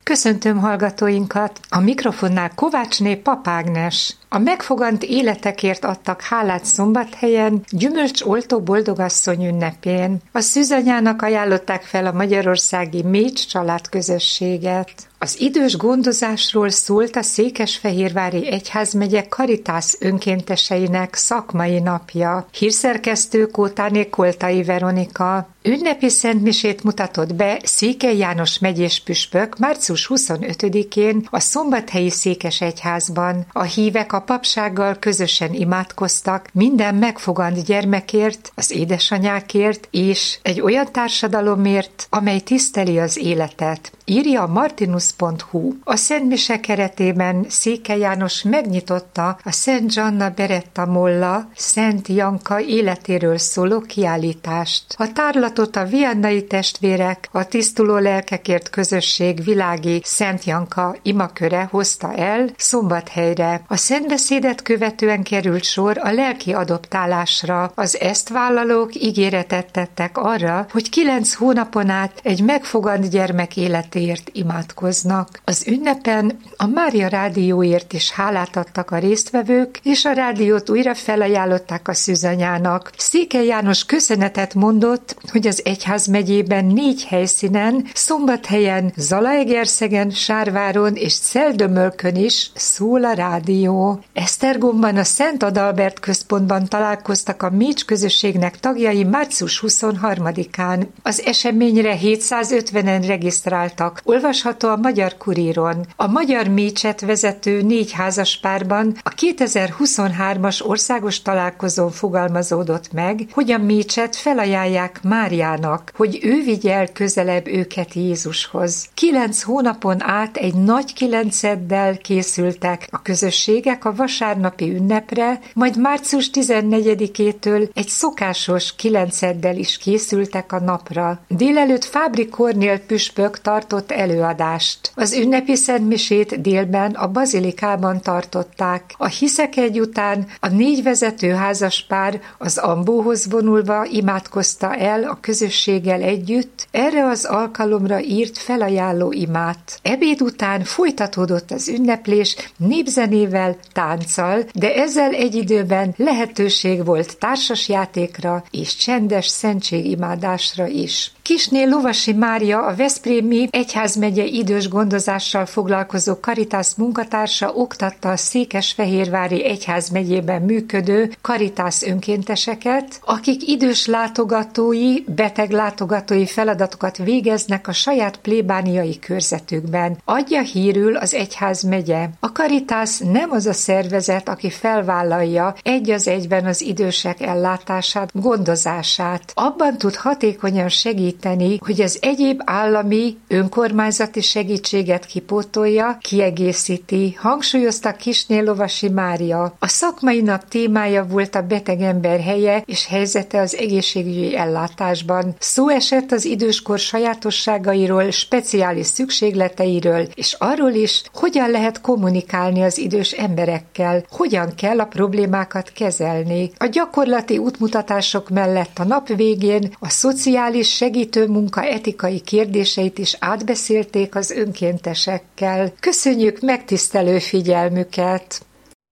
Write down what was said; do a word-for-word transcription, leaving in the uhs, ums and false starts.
Köszöntöm hallgatóinkat! A mikrofonnál Kovácsné Papágnes. A megfogant életekért adtak hálát Szombathelyen, gyümölcsoltó boldogasszony ünnepén. A szűzanyának ajánlották fel a magyarországi Mécs családközösséget. Az idős gondozásról szólt a Székesfehérvári Egyházmegye Karitász önkénteseinek szakmai napja. Hírszerkesztő Kótáné Koltai Veronika. Ünnepi szentmisét mutatott be Székely János megyés püspök március huszonötödikén a szombathelyi székesegyházban. A hívek a papsággal közösen imádkoztak minden megfogant gyermekért, az édesanyákért és egy olyan társadalomért, amely tiszteli az életet. Írja a martinus pont hu. A szentmise keretében Székely János megnyitotta a Szent Zsanna Beretta Molla, Szent Janka életéről szóló kiállítást. A tárlatot a viannai testvérek, a Tisztuló Lelkekért Közösség világi Szent Janka imaköre hozta el Szombathelyre. A szentbeszédet követően került sor a lelki adoptálásra. Az ezt vállalók ígéretet tettek arra, hogy kilenc hónapon át egy megfogant gyermek életéért imádkoznak. Az ünnepen a Mária Rádióért is hálát adtak a résztvevők, és a rádiót újra felajánlották a szűzanyának. Székely János köszönetet mondott, hogy az egyházmegyében négy helyszínen, Szombathelyen, Zalaegerszegen, Sárváron és Szeldömölkön is szól a rádió. Esztergomban a Szent Adalbert központban találkoztak a Mécs közösségnek tagjai március huszonharmadikán. Az eseményre hétszázötvenen regisztráltak. Olvasható a Magyar Kuríron. A Magyar Mécset vezető négy házaspárban a kétezer-huszonhármas országos találkozón fogalmazódott meg, hogy a Mécset felajánlják Máriának, hogy ő vigye el közelebb őket Jézushoz. Kilenc hónapon át egy nagy kilenceddel készültek a közösségek a vasárnapi ünnepre, majd március tizennegyedikétől egy szokásos kilenceddel is készültek a napra. Délelőtt Fábri Kornél püspök tartott előadást. Az ünnepi szentmisét délben a bazilikában tartották. A hiszekegy után a négy vezető házaspár az ambóhoz vonulva imádkozta el a közösséggel együtt erre az alkalomra írt felajánló imát. Ebéd után folytatódott az ünneplés népzenével, tánccal, de ezzel egy időben lehetőség volt társasjátékra és csendes szentségimádásra is. Kisné Lovasi Mária, a veszprémi egyházmegye idős gondozással foglalkozó Karitász munkatársa oktatta a Székesfehérvári Egyházmegyében működő Karitász önkénteseket, akik idős látogatói, beteg látogatói feladatokat végeznek a saját plébániai körzetükben. Adja hírül az egyházmegye. A Karitász nem az a szervezet, aki felvállalja egy az egyben az idősek ellátását, gondozását. Abban tud hatékonyan segíteni, hogy az egyéb állami, önkormányzati segítséget kipótolja, kiegészíti, hangsúlyozta Kisné Lovasi Mária. A szakmai nap témája volt a beteg ember helye és helyzete az egészségügyi ellátásban. Szó esett az időskor sajátosságairól, speciális szükségleteiről, és arról is, hogyan lehet kommunikálni az idős emberekkel, hogyan kell a problémákat kezelni. A gyakorlati útmutatások mellett a nap végén a szociális segítő munka etikai kérdéseit is átbeszélték az önkéntesekkel. Köszönjük megtisztelő figyelmüket!